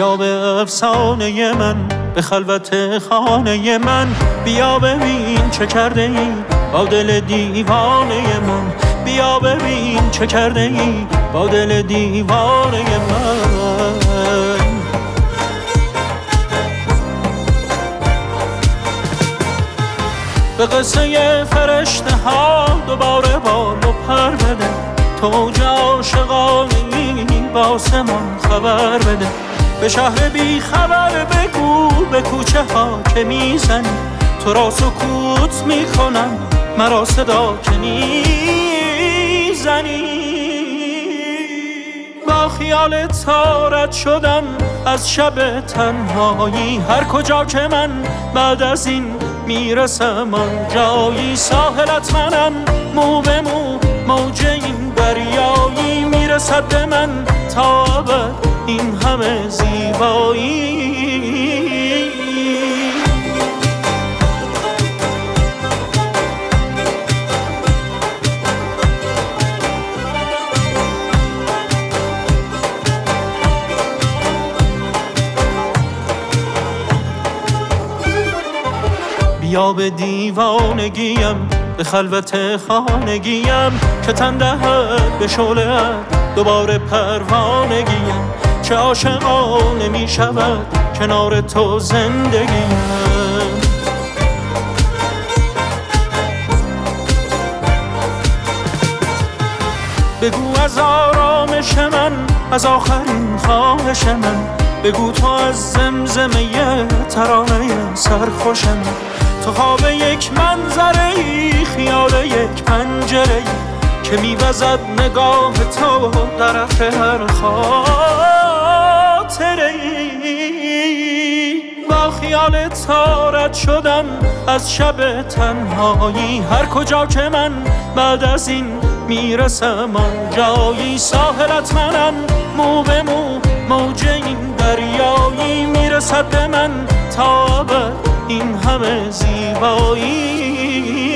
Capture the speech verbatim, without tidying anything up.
بیا به افسانه من، به خلوت خانه من. بیا ببین چه کرده ای با دل دیوانه من. بیا ببین چه کرده ای با دل دیوانه من. به قصه فرشته ها دوباره بال و پر بده. تو اوج عاشقانه‌ای با آسمان خبر بده. به شهر بی خبر بگو به کوچه ها که میزنی تو را سکوت میکنم، مرا صدا که نیزنی. با خیال تارت شدم از شب تنهایی، هر کجا که من بعد از این میرسم آن جایی. ساحلت منم مو به مو، موج این دریایی میرسد به من تا ابد این همه زیبایی. بیا به دیوانگیم، به خلوت خانگیم که تن دهد به شعله‌ات دوباره پروانگیم. چه عاشقانه می شود کنار تو زندگیم. بگو از آرامش من، از آخرین خواهش من. بگو تو از زمزمه ترانه سرخوشم. تو خواب یک منظره ای، خیال یک پنجره ای که میوزد نگاه تو در عطر هر خاطره ای. با خیال تارت شدم از شب تنهایی، هر کجا که من بعد از این میرسم آن جایی. ساحلت منم مو به مو، موج این دریایی میرسد به من تا ابد این همه زیبایی.